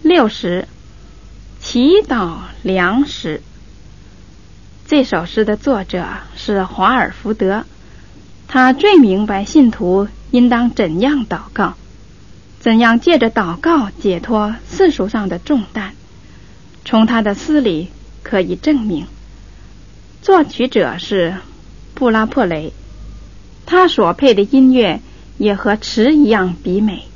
60祈祷良时。这首诗的作者是华尔福德，他最明白信徒应当怎样祷告，怎样借着祷告解脱世俗上的重担。从他的诗里可以证明，作曲者是布拉珀雷，他所配的音乐也和词一样比美。